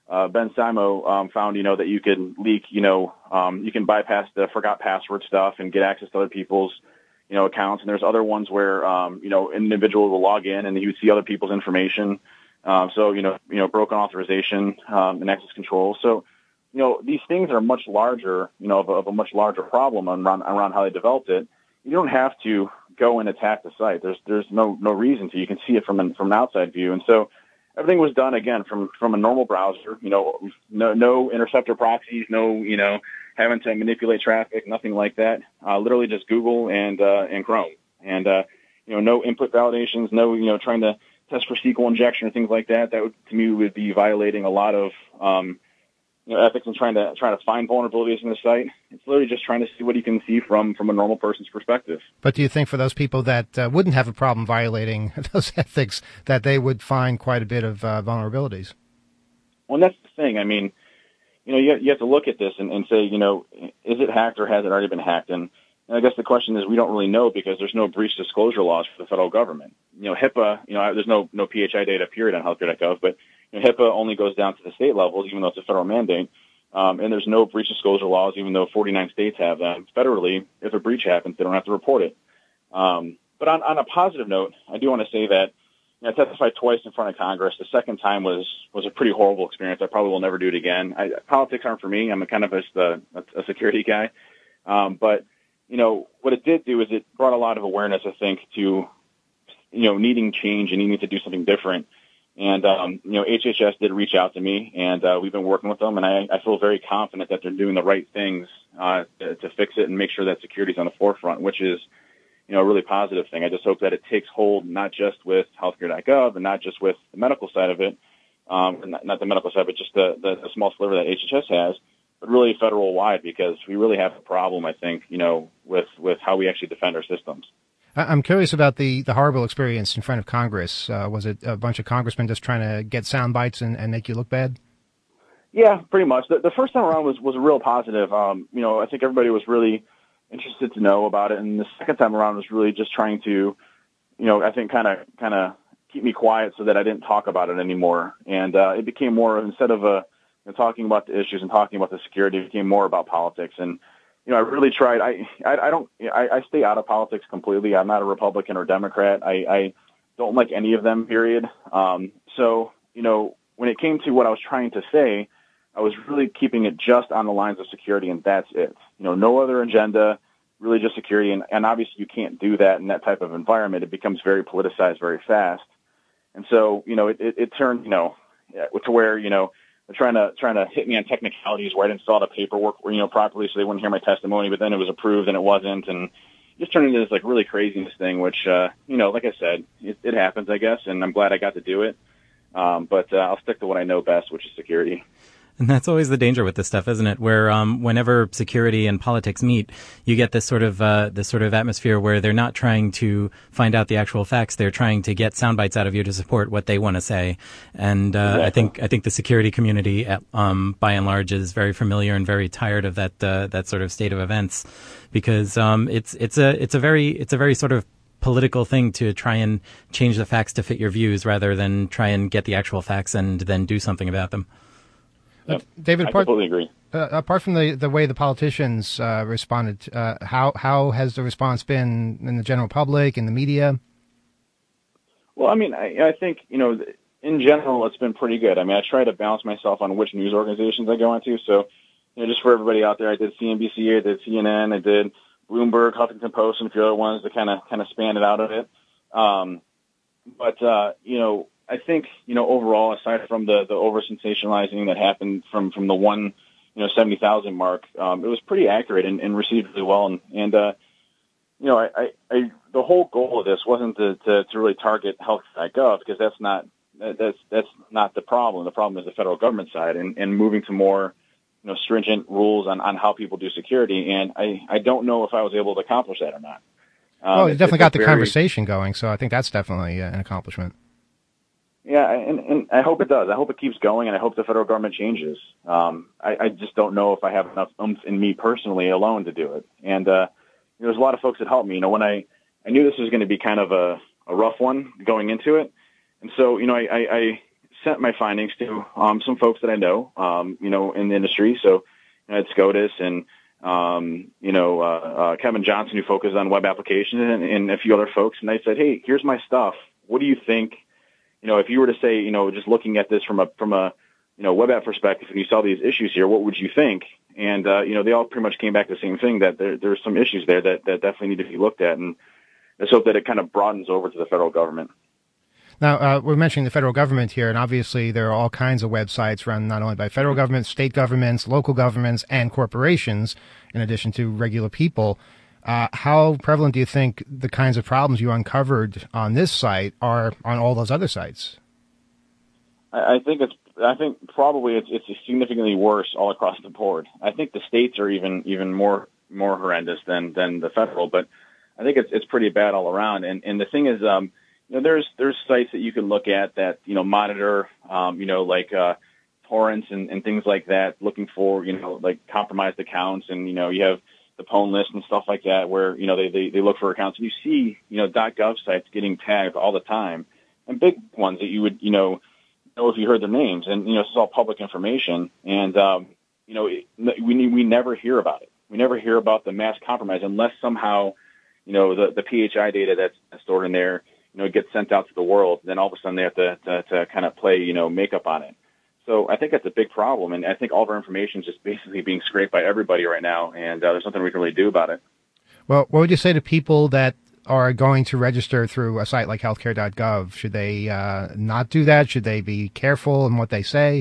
uh, Ben Simo um, found, you know, that you could leak, you know, um, you can bypass the forgot password stuff and get access to other people's, you know, accounts. And there's other ones where, um, you know, an individual will log in and you would see other people's information. Um, so, you know, you know, broken authorization um, and access control. So, you know, these things are much larger, you know, of a, of a much larger problem around, around how they developed it. You don't have to go and attack the site. There's there's no no reason to. You can see it from an, from an outside view. And so everything was done, again, from, from a normal browser, you know, no no interceptor proxies, no, you know, having to manipulate traffic, nothing like that. Uh, literally just Google and uh, and Chrome. And, uh, you know, no input validations, no, you know, trying to test for S Q L injection or things like that. That would, to me, would be violating a lot of um, you know, ethics and trying to trying to find vulnerabilities in the site. It's literally just trying to see what you can see from from a normal person's perspective. But do you think for those people that uh, wouldn't have a problem violating those ethics, that they would find quite a bit of uh, vulnerabilities? Well, and that's the thing. I mean, you know, you have, you have to look at this and, and say, you know, is it hacked or has it already been hacked? And, and I guess the question is, we don't really know because there's no breach disclosure laws for the federal government. You know, HIPAA, you know, there's no no P H I data period on healthcare dot gov, but you know, HIPAA only goes down to the state levels, even though it's a federal mandate. Um, and there's no breach disclosure laws, even though forty-nine states have them. Federally, if a breach happens, they don't have to report it. Um, but on, on a positive note, I do want to say that you know, I testified twice in front of Congress. The second time was was a pretty horrible experience. I probably will never do it again. I, politics aren't for me. I'm a kind of just a, a security guy. Um, but, you know, what it did do is it brought a lot of awareness, I think, to, you know, needing change and needing to do something different. And, um, you know, H H S did reach out to me, and uh, we've been working with them, and I, I feel very confident that they're doing the right things uh, to, to fix it and make sure that security is on the forefront, which is, you know, a really positive thing. I just hope that it takes hold not just with healthcare dot gov and not just with the medical side of it, um, not, not the medical side, but just the, the, the small sliver that H H S has, but really federal-wide, because we really have a problem, I think, you know, with, with how we actually defend our systems. I'm curious about the, the horrible experience in front of Congress. Uh, was it a bunch of congressmen just trying to get sound bites and, and make you look bad? Yeah, pretty much. The, the first time around was, was a real positive. Um, you know, I think everybody was really interested to know about it. And the second time around was really just trying to, you know, I think kind of kind of keep me quiet so that I didn't talk about it anymore. And uh, it became more, instead of uh, you know, talking about the issues and talking about the security, it became more about politics. And you know, I really tried. I, I, I don't, I, I stay out of politics completely. I'm not a Republican or Democrat. I, I don't like any of them, period. Um, so, you know, when it came to what I was trying to say, I was really keeping it just on the lines of security, and that's it. You know, no other agenda, really just security. And, and obviously you can't do that in that type of environment. It becomes very politicized very fast. And so, you know, it, it, it turned, you know, to where, you know, They're trying to trying to hit me on technicalities where I didn't fill out the paperwork, you know, properly, so they wouldn't hear my testimony. But then it was approved and it wasn't, and just turned into this like really craziness thing. Which, uh, you know, like I said, it, it happens, I guess, and I'm glad I got to do it. Um, but uh, I'll stick to what I know best, which is security. And that's always the danger with this stuff, isn't it? Where um, whenever security and politics meet, you get this sort of uh, this sort of atmosphere where they're not trying to find out the actual facts; they're trying to get sound bites out of you to support what they want to say. And uh, exactly. I think I think the security community, at, um, by and large, is very familiar and very tired of that uh, that sort of state of events, because um, it's it's a it's a very it's a very sort of political thing to try and change the facts to fit your views, rather than try and get the actual facts and then do something about them. Yep. David, I apart, completely agree. Uh, apart from the, the way the politicians uh, responded, uh, how how has the response been in the general public, in the media? Well, I mean, I, I think, you know, in general, it's been pretty good. I mean, I try to balance myself on which news organizations I go into. So, you know, just for everybody out there, I did C N B C, I did C N N, I did Bloomberg, Huffington Post, and a few other ones to kind of kind of span it out a bit. Um, but, uh, you know, I think, you know, overall, aside from the, the over-sensationalizing that happened from, from the one, you know, seventy thousand mark, um, it was pretty accurate and, and received really well. And, and uh, you know, I, I, I, the whole goal of this wasn't to, to, to really target health dot gov, because that's not, that's, that's not the problem. The problem is the federal government side and, and moving to more, you know, stringent rules on, on how people do security. And I, I don't know if I was able to accomplish that or not. Um, well, you definitely got the very, conversation going, so I think that's definitely uh, an accomplishment. Yeah, and, and I hope it does. I hope it keeps going, and I hope the federal government changes. Um, I, I just don't know if I have enough oomph in me personally alone to do it. And uh, there's a lot of folks that helped me. You know, when I, I knew this was going to be kind of a, a rough one going into it. And so, you know, I, I, I sent my findings to um, some folks that I know, um, you know, in the industry. So I had SCOTUS and, um, you know, uh, uh, Kevin Johnson, who focuses on web applications, and, and a few other folks. And I said, hey, here's my stuff. What do you think? You know, if you were to say, you know, just looking at this from a from a you know web app perspective, and you saw these issues here, what would you think? And uh, you know, they all pretty much came back to the same thing, that there there's some issues there that that definitely need to be looked at, and let's hope that it kind of broadens over to the federal government. Now, uh, we're mentioning the federal government here, and obviously there are all kinds of websites run not only by federal governments, state governments, local governments, and corporations, in addition to regular people. Uh, how prevalent do you think the kinds of problems you uncovered on this site are on all those other sites? I, I think it's. I think probably it's, it's significantly worse all across the board. I think the states are even even more more horrendous than than the federal, but I think it's it's pretty bad all around. And and the thing is, um, you know, there's there's sites that you can look at that you know monitor, um, you know, like uh, torrents and, and things like that, looking for you know like compromised accounts, and you know you have the pwn list and stuff like that, where you know they they, they look for accounts, and you see you know .gov sites getting tagged all the time, and big ones that you would you know know if you heard their names, and you know this is all public information, and um, you know it, we we never hear about it. We never hear about the mass compromise unless somehow you know the the P H I data that's stored in there you know gets sent out to the world. Then all of a sudden they have to to, to kind of play you know makeup on it. So I think that's a big problem, and I think all of our information is just basically being scraped by everybody right now, and uh, there's nothing we can really do about it. Well, what would you say to people that are going to register through a site like healthcare dot gov? Should they uh, not do that? Should they be careful in what they say?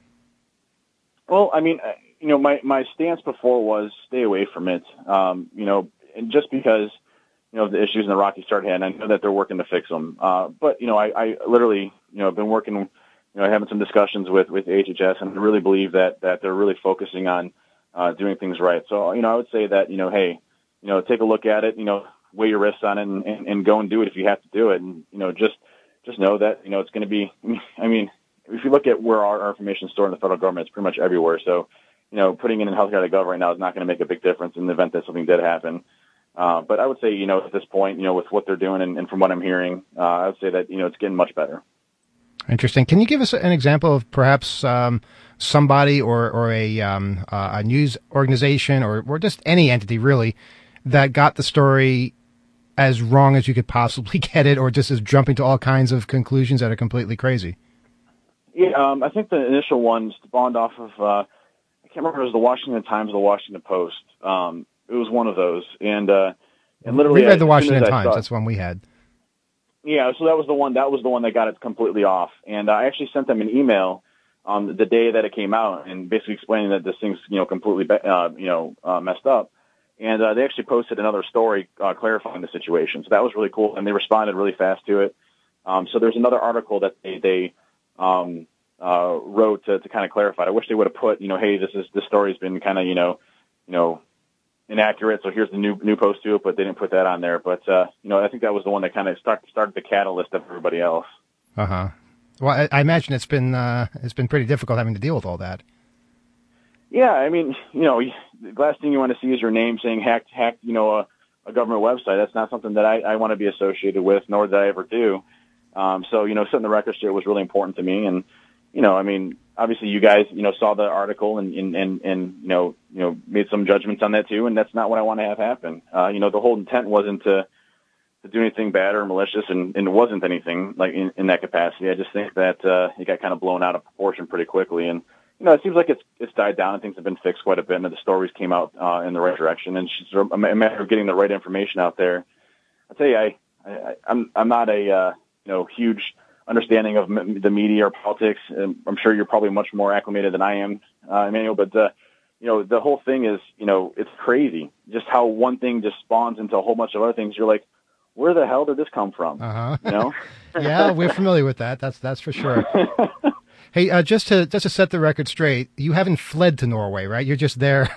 Well, I mean, you know, my, my stance before was stay away from it, um, you know, and just because, you know, of the issues in the Rocky Start had, and I know that they're working to fix them. Uh, but, you know, I, I literally, you know, been working, you know, having some discussions with, with H H S, and I really believe that, that they're really focusing on uh, doing things right. So, you know, I would say that, you know, hey, you know, take a look at it, you know, weigh your risks on it, and, and, and go and do it if you have to do it. And, you know, just, just know that, you know, it's going to be, I mean, if you look at where our, our information is stored in the federal government, it's pretty much everywhere. So, you know, putting it in healthcare dot gov right now is not going to make a big difference in the event that something did happen. Uh, but I would say, you know, at this point, you know, with what they're doing and, and from what I'm hearing, uh, I would say that, you know, it's getting much better. Interesting. Can you give us an example of perhaps um, somebody or, or a, um, uh, a news organization or, or just any entity really that got the story as wrong as you could possibly get it, or just is jumping to all kinds of conclusions that are completely crazy? Yeah, um, I think the initial one spawned off of, uh, I can't remember if it was the Washington Times or the Washington Post. Um, it was one of those. And, uh, and literally, we read the as Washington as Times. Saw, that's one we had. Yeah, so that was the one, that was the one that got it completely off. And I actually sent them an email, um, the day that it came out, and basically explaining that this thing's, you know, completely, uh, you know, uh, messed up. And uh, they actually posted another story uh, clarifying the situation. So that was really cool, and they responded really fast to it. Um, so there's another article that they, they um, uh, wrote to, to kind of clarify it. I wish they would have put, you know, hey, this is this story's been kind of, you know, you know, inaccurate. So here's the new new post to it, but they didn't put that on there. But uh, you know, I think that was the one that kind of start, started the catalyst of everybody else. Uh huh. Well, I, I imagine it's been uh, it's been pretty difficult having to deal with all that. Yeah, I mean, you know, the last thing you want to see is your name saying hacked, hacked, you know, a, a government website. That's not something that I, I want to be associated with, nor did I ever do. Um, so, you know, setting the record straight was really important to me. And, you know, I mean, obviously you guys, you know, saw the article and, and, and, and you know, you know, made some judgments on that too. And that's not what I want to have happen. Uh, you know, the whole intent wasn't to, to do anything bad or malicious, and, and it wasn't anything like in, in that capacity. I just think that, uh, it got kind of blown out of proportion pretty quickly. And, you know, it seems like it's it's died down and things have been fixed quite a bit, and the stories came out uh, in the right direction. And it's just a matter of getting the right information out there. I tell you, I, I I'm I'm not a uh, you know huge understanding of m- the media or politics. And I'm sure you're probably much more acclimated than I am, uh, Emmanuel. But uh, you know, the whole thing is, you know, it's crazy just how one thing just spawns into a whole bunch of other things. You're like, where the hell did this come from? Uh-huh. You know? Yeah, we're familiar with that. That's that's for sure. Hey, uh, just to just to set the record straight, you haven't fled to Norway, right? You're just there,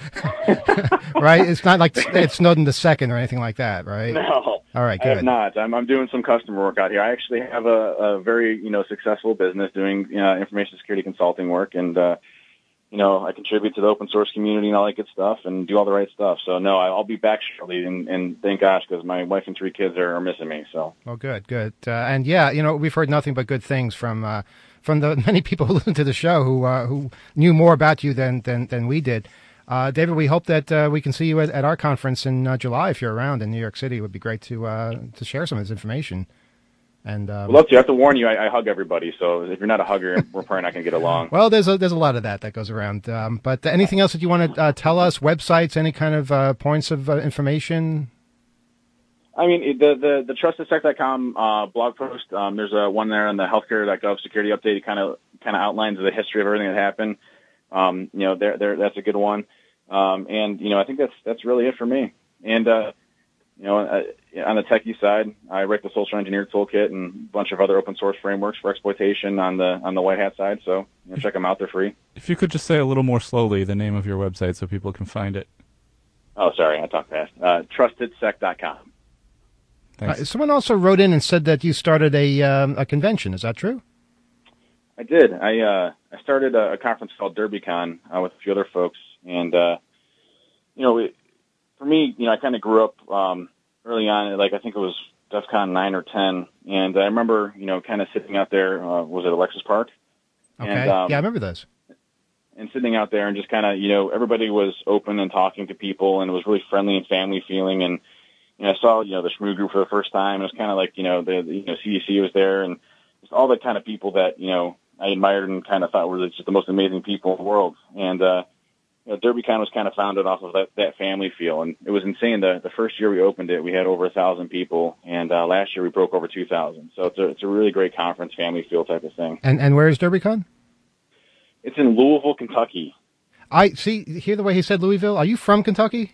right? It's not like it's Snowden the Second or anything like that, right? No. All right, good. I have not. I'm, I'm doing some customer work out here. I actually have a, a very, you know, successful business doing uh, information security consulting work, and uh, you know, I contribute to the open source community and all that good stuff, and do all the right stuff. So no, I'll be back shortly, and, and thank gosh, because my wife and three kids are, are missing me. So. Oh, good, good, uh, and yeah, you know, we've heard nothing but good things from. Uh, from the many people who listen to the show who uh, who knew more about you than than, than we did. Uh, David, we hope that uh, we can see you at, at our conference in uh, July if you're around in New York City. It would be great to uh, to share some of this information. And um, I'd love to. I have to warn you, I, I hug everybody, so if you're not a hugger, we're probably not going to get along. Well, there's a, there's a lot of that that goes around. Um, but anything else that you want to uh, tell us? Websites, any kind of uh, points of uh, information? I mean, the the, the trusted sec dot com uh, blog post, um, there's a one there on the healthcare dot gov security update. It kind of kind of outlines the history of everything that happened. Um, you know, there there that's a good one. Um, and you know, I think that's that's really it for me. And uh, you know, uh, on the techie side, I write the Social Engineer Toolkit and a bunch of other open source frameworks for exploitation on the on the White Hat side. So you know, check them out; they're free. If you could just say a little more slowly the name of your website so people can find it. Oh, sorry, I talked fast. Uh, trusted sec dot com. Thanks. Uh, someone also wrote in and said that you started a um, a convention. Is that true? I did. I uh, I started a, a conference called DerbyCon uh, with a few other folks, and uh, you know, it, for me, you know, I kind of grew up um, early on. Like I think it was DEF CON nine or ten, and I remember, you know, kind of sitting out there. Uh, was it Alexis Park? Okay. And, um, yeah, I remember those. And sitting out there and just kind of, you know, everybody was open and talking to people, and it was really friendly and family feeling. And you know, I saw, you know, the Shmoo group for the first time. It was kind of like, you know, the, the you know C D C was there, and just all the kind of people that, you know, I admired and kind of thought were just the most amazing people in the world. And uh, you know, DerbyCon was kind of founded off of that, that family feel, and it was insane. The the first year we opened it, we had over a thousand people, and uh, last year we broke over two thousand. So it's a it's a really great conference, family feel type of thing. And and where is DerbyCon? It's in Louisville, Kentucky. I see. Hear the way he said Louisville. Are you from Kentucky?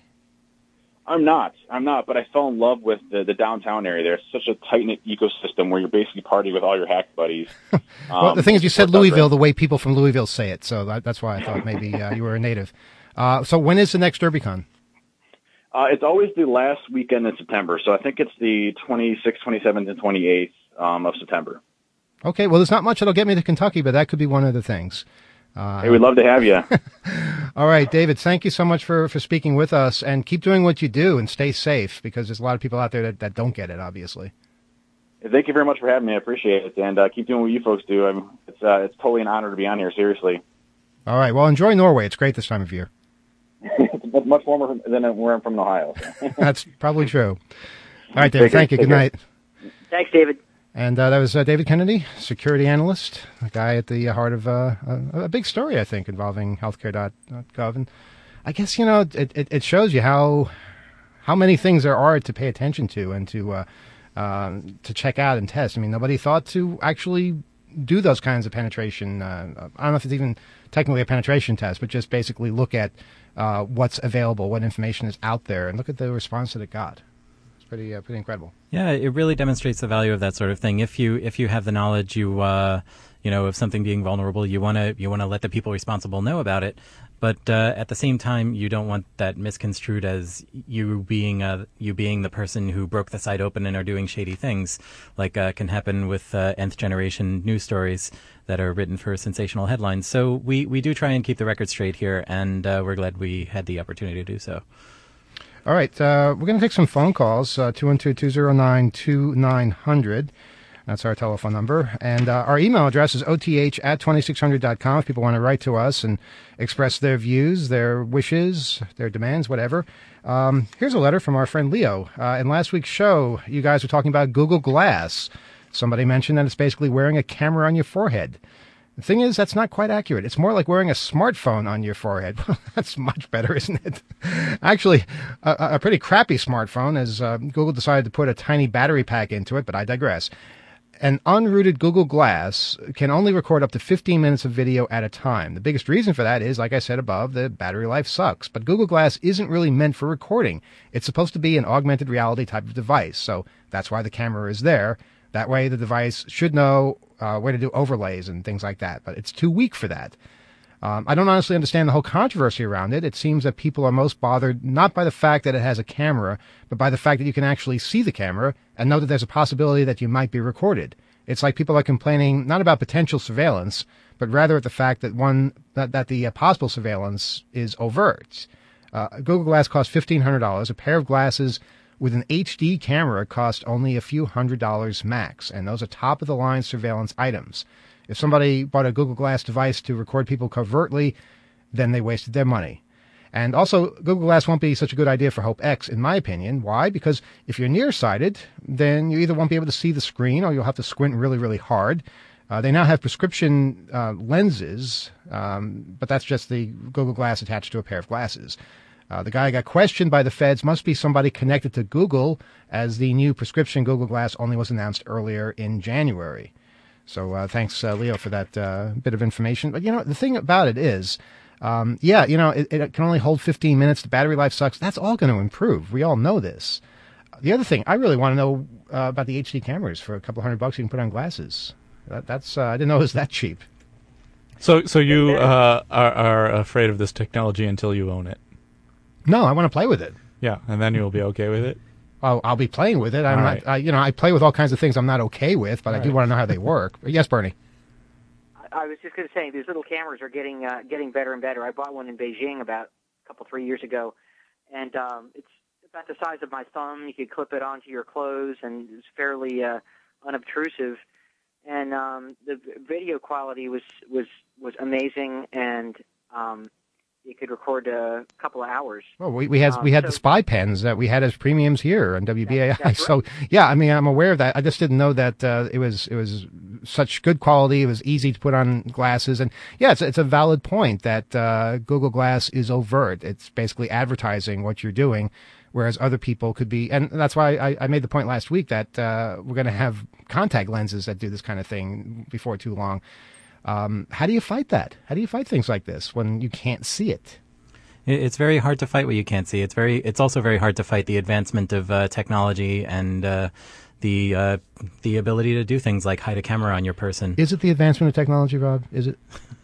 I'm not. I'm not, but I fell in love with the, the downtown area there. It's such a tight-knit ecosystem where you're basically partying with all your hack buddies. Um, well, the thing is, you said Louisville the way people from Louisville say it, so that, that's why I thought maybe uh, you were a native. Uh, so when is the next DerbyCon? Uh, it's always the last weekend in September, so I think it's the twenty-sixth, twenty-seventh, and twenty-eighth um, of September. Okay, well, there's not much that'll get me to Kentucky, but that could be one of the things. Uh, hey, we'd love to have you. All right, David, thank you so much for, for speaking with us, and keep doing what you do and stay safe, because there's a lot of people out there that, that don't get it, obviously. Thank you very much for having me. I appreciate it, and uh, keep doing what you folks do. I mean, it's uh, it's totally an honor to be on here, seriously. All right, well, enjoy Norway. It's great this time of year. It's much warmer than where I'm from in Ohio. So. That's probably true. All right, David, thank you. Good night. Thanks, David. And uh, that was uh, David Kennedy, security analyst, a guy at the heart of uh, a, a big story, I think, involving healthcare dot gov. And I guess, you know, it, it, it shows you how how many things there are to pay attention to and to uh, uh, to check out and test. I mean, nobody thought to actually do those kinds of penetration. Uh, I don't know if it's even technically a penetration test, but just basically look at uh, what's available, what information is out there, and look at the response that it got. Pretty, uh, pretty incredible. Yeah, it really demonstrates the value of that sort of thing. If you if you have the knowledge, you uh, you know, of something being vulnerable, you want to you want to let the people responsible know about it. But uh, at the same time, you don't want that misconstrued as you being uh, you being the person who broke the site open and are doing shady things, like uh, can happen with uh, nth generation news stories that are written for sensational headlines. So we we do try and keep the record straight here, and uh, we're glad we had the opportunity to do so. All right, uh, we're going to take some phone calls, uh, two one two, two zero nine, two nine zero zero. That's our telephone number. And uh, our email address is O T H at twenty-six hundred dot com if people want to write to us and express their views, their wishes, their demands, whatever. Um, here's a letter from our friend Leo. Uh, in last week's show, you guys were talking about Google Glass. Somebody mentioned that it's basically wearing a camera on your forehead. The thing is, that's not quite accurate. It's more like wearing a smartphone on your forehead. That's much better, isn't it? Actually, a, a pretty crappy smartphone, as uh, Google decided to put a tiny battery pack into it, but I digress. An unrooted Google Glass can only record up to fifteen minutes of video at a time. The biggest reason for that is, like I said above, the battery life sucks. But Google Glass isn't really meant for recording. It's supposed to be an augmented reality type of device, so that's why the camera is there. That way the device should know uh, where to do overlays and things like that, but it's too weak for that. Um, I don't honestly understand the whole controversy around it. It seems that people are most bothered not by the fact that it has a camera, but by the fact that you can actually see the camera and know that there's a possibility that you might be recorded. It's like people are complaining not about potential surveillance, but rather at the fact that one that, that the uh, possible surveillance is overt. Uh, Google Glass costs fifteen hundred dollars. A pair of glasses with an H D camera cost only a few hundred dollars max, and those are top-of-the-line surveillance items. If somebody bought a Google Glass device to record people covertly, then they wasted their money. And also, Google Glass won't be such a good idea for Hope X, in my opinion. Why? Because if you're nearsighted, then you either won't be able to see the screen or you'll have to squint really, really hard. Uh, they now have prescription uh, lenses, um, but that's just the Google Glass attached to a pair of glasses. Uh, the guy got questioned by the feds, must be somebody connected to Google, as the new prescription Google Glass only was announced earlier in January. So uh, thanks, uh, Leo, for that uh, bit of information. But, you know, the thing about it is, Um, yeah, you know, it, it can only hold fifteen minutes. The battery life sucks. That's all going to improve. We all know this. The other thing, I really want to know uh, about the H D cameras. For a couple hundred bucks, you can put on glasses. That, that's uh, I didn't know it was that cheap. So, so you uh, are, are afraid of this technology until you own it? No, I want to play with it. Yeah, and then you'll be okay with it? Oh, I'll be playing with it. I'm All not, right. I, you know, I play with all kinds of things I'm not okay with, but All I do right. want to know how they work. Yes, Bernie. I was just going to say, these little cameras are getting uh, getting better and better. I bought one in Beijing about a couple, three years ago, and um, it's about the size of my thumb. You could clip it onto your clothes, and it's fairly uh, unobtrusive. And um, the v- video quality was was was amazing, and um, it could record a couple of hours. Well, we, we had Um, we had so- the spy pens that we had as premiums here on W B A I. That- that's So right. yeah, I mean, I'm aware of that. I just didn't know that uh, it was it was such good quality. It was easy to put on glasses, and yeah, it's it's a valid point that uh, Google Glass is overt. It's basically advertising what you're doing, whereas other people could be, and that's why I, I made the point last week that uh, we're going to have contact lenses that do this kind of thing before too long. Um, how do you fight that? How do you fight things like this when you can't see it? It- It's very hard to fight what you can't see. It's very. It's also very hard to fight the advancement of uh, technology and uh, the uh, the ability to do things like hide a camera on your person. Is it the advancement of technology, Rob? Is it?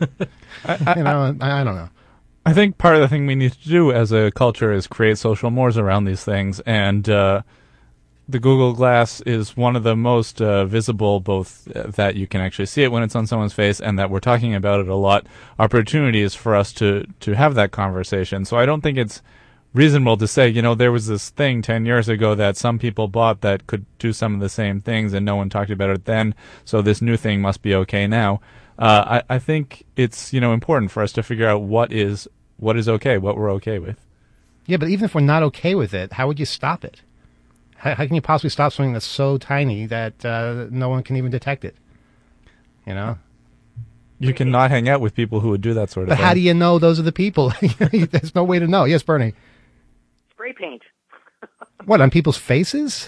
you know, I, I don't know. I think part of the thing we need to do as a culture is create social mores around these things, and uh, the Google Glass is one of the most uh, visible, both uh, that you can actually see it when it's on someone's face and that we're talking about it a lot, opportunities for us to, to have that conversation. So I don't think it's reasonable to say, you know, there was this thing ten years ago that some people bought that could do some of the same things and no one talked about it then, so this new thing must be okay now. Uh, I, I think it's, you know, important for us to figure out what is what is okay, what we're okay with. Yeah, but even if we're not okay with it, how would you stop it? How, how can you possibly stop something that's so tiny that uh, no one can even detect it? You know? You cannot hang out with people who would do that sort of But thing. how do you know those are the people? There's no way to know. Yes, Bernie. Spray paint. What, on people's faces?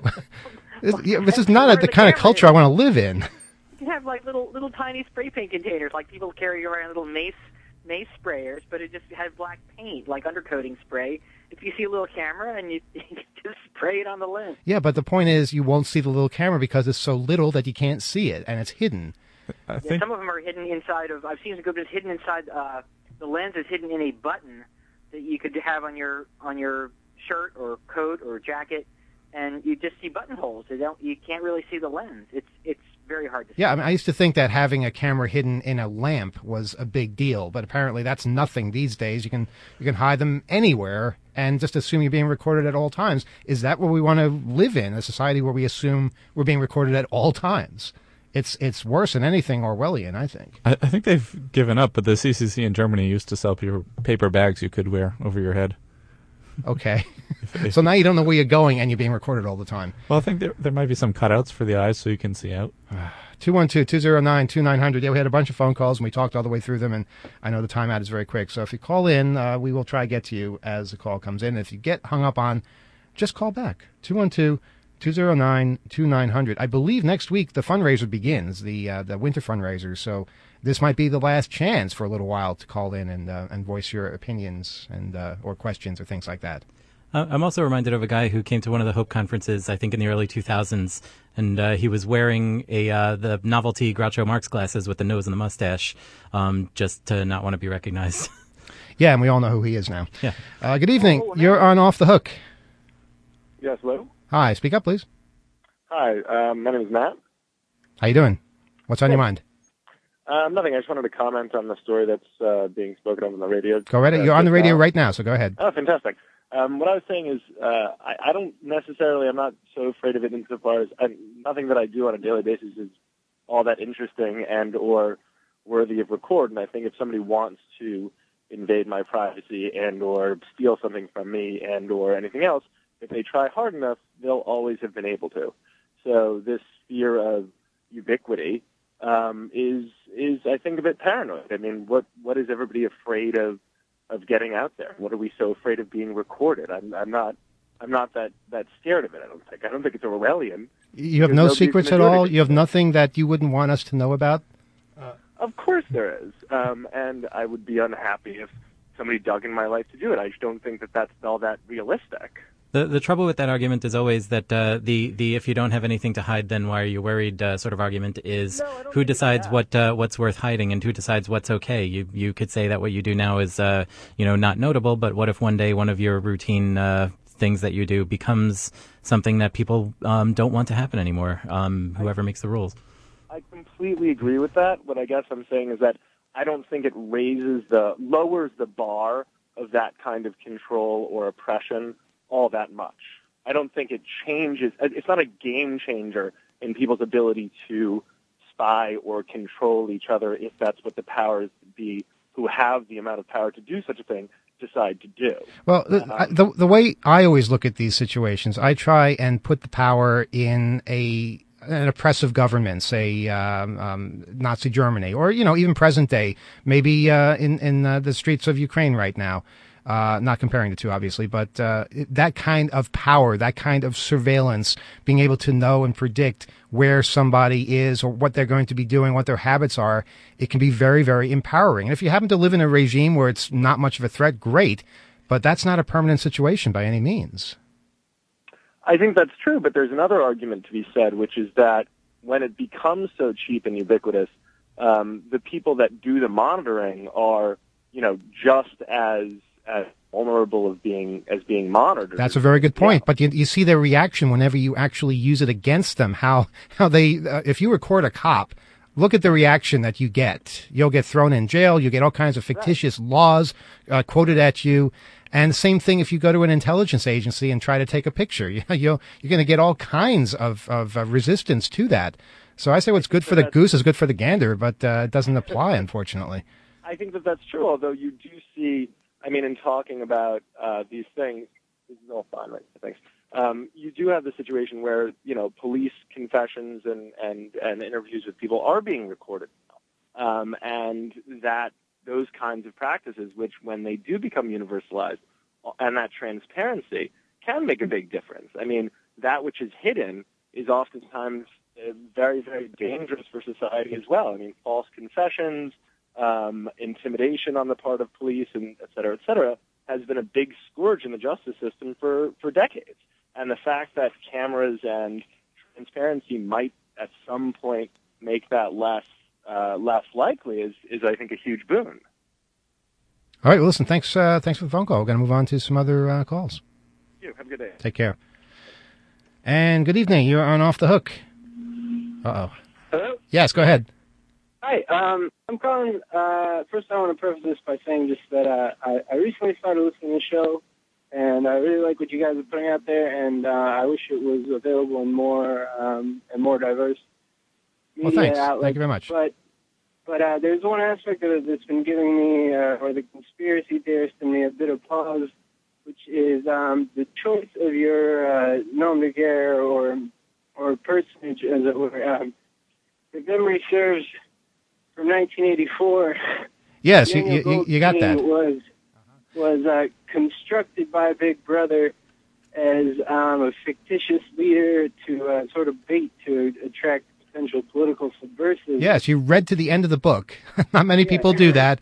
this, yeah, this is That's not where a, the the kind of camera culture is. I want to live in. You can have like little little tiny spray paint containers, like people carry around little mace mace sprayers, but it just has black paint, like undercoating spray. If you see a little camera and you, you just spray it on the lens. Yeah, but the point is you won't see the little camera because it's so little that you can't see it, and it's hidden. I Yeah, think some of them are hidden inside of. I've seen some good ones hidden inside. Uh, the lens is hidden in a button that you could have on your on your shirt or coat or jacket, and you just see buttonholes. You don't. You can't really see the lens. It's it's very hard to see. Yeah, I mean, I used to think that having a camera hidden in a lamp was a big deal, but apparently that's nothing these days. You can you can hide them anywhere and just assume you're being recorded at all times. Is that what we want to live in? A society where we assume we're being recorded at all times? It's it's worse than anything Orwellian, I think. I, I think they've given up, but the C C C in Germany used to sell paper, paper bags you could wear over your head. Okay. If- So now you don't know where you're going and you're being recorded all the time. Well, I think there there might be some cutouts for the eyes so you can see out. two one two, two zero nine, two nine zero zero. Yeah, we had a bunch of phone calls and we talked all the way through them, and I know the timeout is very quick. So if you call in, uh, we will try to get to you as the call comes in. If you get hung up on, just call back. two one two, two zero nine, two nine zero zero. I believe next week the fundraiser begins, the uh, the winter fundraiser. So this might be the last chance for a little while to call in and uh, and voice your opinions and uh, or questions or things like that. Uh, I'm also reminded of a guy who came to one of the Hope conferences, I think in the early two thousands, and uh, he was wearing a uh, the novelty Groucho Marx glasses with the nose and the mustache, um, just to not want to be recognized. Yeah, and we all know who he is now. Yeah. Uh, good evening. Oh, You're on Off the Hook. Yes, hello. Hi, speak up, please. Hi, um, my name is Matt. How you doing? What's on your mind? Um, nothing. I just wanted to comment on the story that's uh, being spoken of on the radio. Go right. uh, You're on the just radio now. right now, so go ahead. Oh, fantastic. Um, what I was saying is, uh, I, I don't necessarily, I'm not so afraid of it insofar as, I, nothing that I do on a daily basis is all that interesting and or worthy of record. And I think if somebody wants to invade my privacy and or steal something from me and or anything else, if they try hard enough, they'll always have been able to. So this fear of ubiquity um, is is I think a bit paranoid. I mean, what what is everybody afraid of of getting out there? What are we so afraid of being recorded? I'm I'm not I'm not that, that scared of it. I don't think. I don't think it's a rebellion. You have no secrets at all? You have nothing that you wouldn't want us to know about? Uh, of course there is, um, and I would be unhappy if somebody dug in my life to do it. I just don't think that that's all that realistic. The the trouble with that argument is always that uh, the the if you don't have anything to hide, then why are you worried? Uh, sort of argument is no, who decides what uh, what's worth hiding and who decides what's okay. You you could say that what you do now is uh, you know not notable, but what if one day one of your routine uh, things that you do becomes something that people um, don't want to happen anymore? Um, whoever makes the rules. I completely agree with that. What I guess I'm saying is that I don't think it raises the lowers the bar of that kind of control or oppression all that much. I don't think it changes. It's not a game changer in people's ability to spy or control each other if that's what the powers be who have the amount of power to do such a thing decide to do. Well, um, I, the the way I always look at these situations, I try and put the power in a an oppressive government, say um, um, Nazi Germany, or you know even present day, maybe uh, in in uh, the streets of Ukraine right now. Uh, not comparing the two, obviously, but uh, that kind of power, that kind of surveillance, being able to know and predict where somebody is or what they're going to be doing, what their habits are, it can be very, very empowering. And if you happen to live in a regime where it's not much of a threat, great, but that's not a permanent situation by any means. I think that's true, but there's another argument to be said, which is that when it becomes so cheap and ubiquitous, um, the people that do the monitoring are, you know, just as as vulnerable of being as being monitored. That's a very good point. Yeah. But you, you see their reaction whenever you actually use it against them. How how they uh, if you record a cop, look at the reaction that you get. You'll get thrown in jail. You get all kinds of fictitious right. laws uh, quoted at you. And the same thing if you go to an intelligence agency and try to take a picture. You, you'll, you're going to get all kinds of of uh, resistance to that. So I say what's good for the goose is good for the gander, but uh, it doesn't apply, unfortunately. I think that that's true. Although you do see. I mean, in talking about uh, these things, this is all fine, right? Thanks. Um, you do have the situation where, you know, police confessions and, and, and interviews with people are being recorded. Um, and that those kinds of practices, which when they do become universalized, and that transparency can make a big difference. I mean, that which is hidden is oftentimes uh, very, very dangerous for society as well. I mean, false confessions, Um, intimidation on the part of police, and et cetera, et cetera, has been a big scourge in the justice system for, for decades. And the fact that cameras and transparency might at some point make that less uh, less likely is, is, I think, a huge boon. All right, well, listen, thanks uh, thanks for the phone call. We're going to move on to some other uh, calls. Thank you. Have a good day. Take care. And good evening. You're on Off the Hook. Uh-oh. Hello? Yes, go ahead. Hi, um, I'm calling, uh, first I want to preface this by saying just that, uh, I, I recently started listening to the show, and I really like what you guys are putting out there, and, uh, I wish it was available in more, um, and more diverse media well, thanks. outlets. Thank you very much. But, but, uh, there's one aspect of it that's been giving me, uh, or the conspiracy theorist in me a bit of pause, which is, um, the choice of your, uh, nom de guerre or, or personage, as it were. Um, if memory serves, from nineteen eighty-four, yes, you, you, you got that. Was was uh, constructed by Big Brother as um, a fictitious leader to uh, sort of bait to attract potential political subversives. Yes, you read to the end of the book. Not many yeah. people do that,